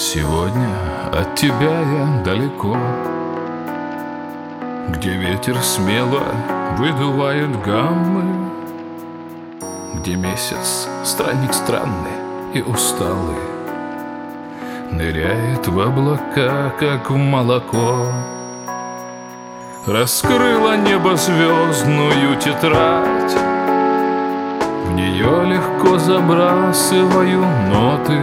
Сегодня от тебя я далеко, где ветер смело выдувает гаммы, где месяц странник странный и усталый ныряет в облака, как в молоко. Раскрыла небо звездную тетрадь, в нее легко забрасываю ноты,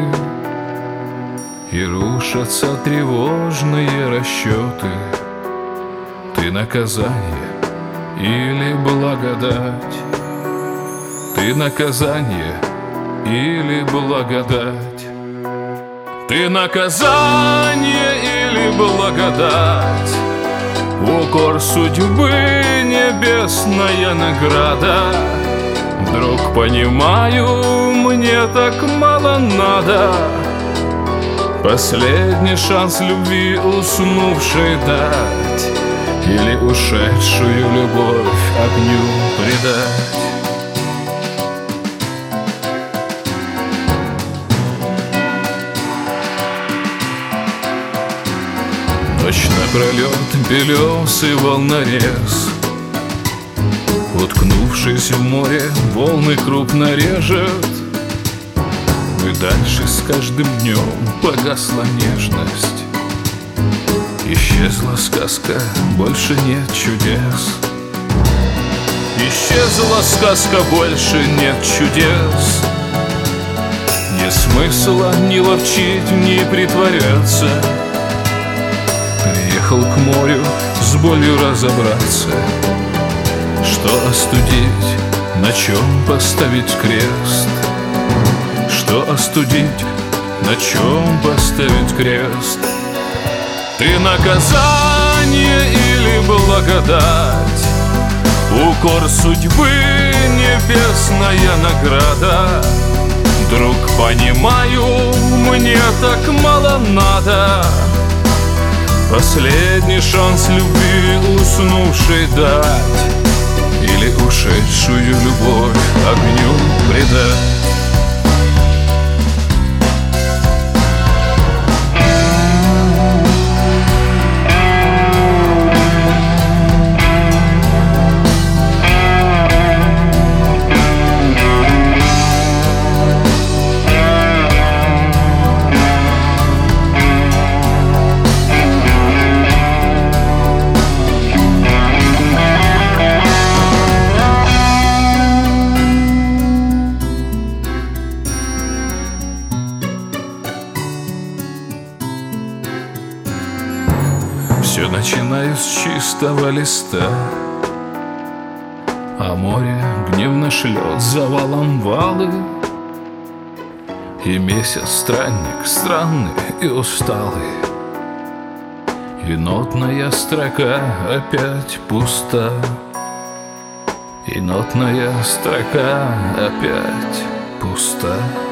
и рушатся тревожные расчеты. Ты наказание или благодать? Ты наказание или благодать? Ты наказание или благодать? Укор судьбы, небесная награда. Вдруг понимаю, мне так мало надо. Последний шанс любви уснувшей дать, или ушедшую любовь огню предать. Ночь напролет белесый волнорез, уткнувшись в море, волны крупно режет. И дальше с каждым днем погасла нежность. Исчезла сказка, больше нет чудес. Исчезла сказка, больше нет чудес. Ни смысла ни ловчить, ни притворяться. Приехал к морю с болью разобраться. Что остудить, на чем поставить крест? Что остудить, на чем поставить крест? Ты наказание или благодать? Укор судьбы, небесная награда. Вдруг понимаю, мне так мало надо. Последний шанс любви уснувшей дать, или ушедшую любовь огню предать. Все начинаю с чистого листа, а море гневно шлет завалом валы. И месяц странник странный и усталый, и нотная строка опять пуста. И нотная строка опять пуста.